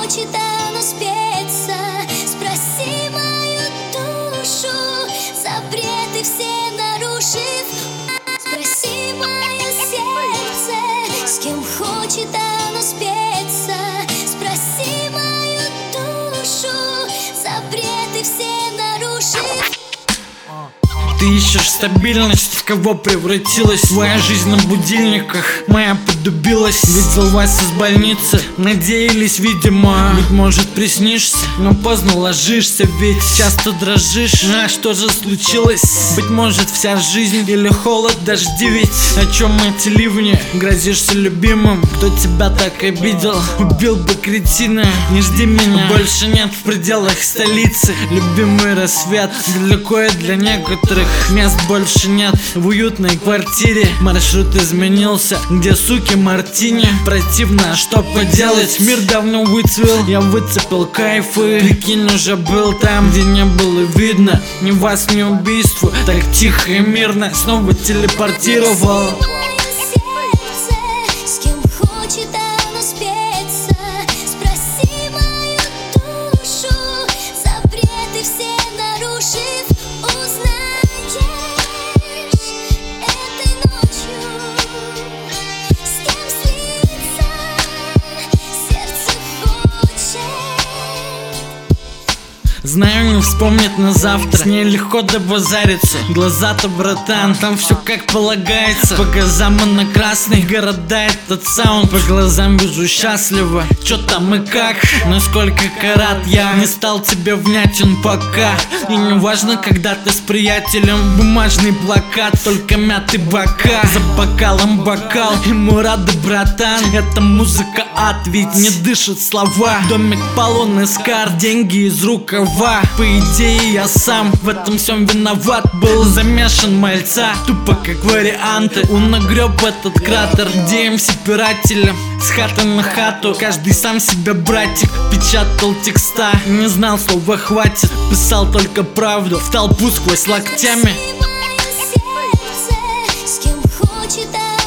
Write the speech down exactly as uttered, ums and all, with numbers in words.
хочет оно спеться. Спроси мою душу, запреты все нарушив. Спроси мое сердце, с кем хочет оно спеться. Спроси мою душу, запреты все нарушив. Ты ищешь стабильность, в кого превратилась твоя жизнь на будильниках? Моя подубилась, видел вас из больницы. Надеялись, видимо, быть может приснишься, но поздно ложишься, ведь часто дрожишь. А что же случилось? Быть может вся жизнь или холод, дожди ведь. О чем эти ливни? Грозишься любимым, кто тебя так обидел? Убил бы кретина, не жди меня. Больше нет в пределах столицы. Любимый рассвет, далеко и для некоторых. Мест больше нет в уютной квартире. Маршрут изменился, где суки мартини. Противно, что поделать, мир давно выцвел. Я выцепил кайфы, прикинь, уже был там, где не было видно ни вас, ни убийству. Так тихо и мирно снова телепортировал. Знаю, не вспомнит на завтра, с ней легко добазариться. Глаза-то, братан, там все как полагается. По глазам она красный, города этот саунд. По глазам вижу счастливо, чё там и как. Насколько карат, я не стал тебе внятен пока. И не важно, когда ты с приятелем, бумажный плакат, только мятый бока. За бокалом бокал, ему рады, братан. Это музыка ад, ведь не дышат слова. Домик полон из карт, деньги из рукава. По идее я сам в этом всем виноват. Был замешан мальца, тупо как варианты. Он нагреб этот кратер, ди эм си пирателем, с хаты на хату. Каждый сам себе братик, печатал текста. Не знал, слова хватит, писал только правду в толпу сквозь локтями. С кем хочет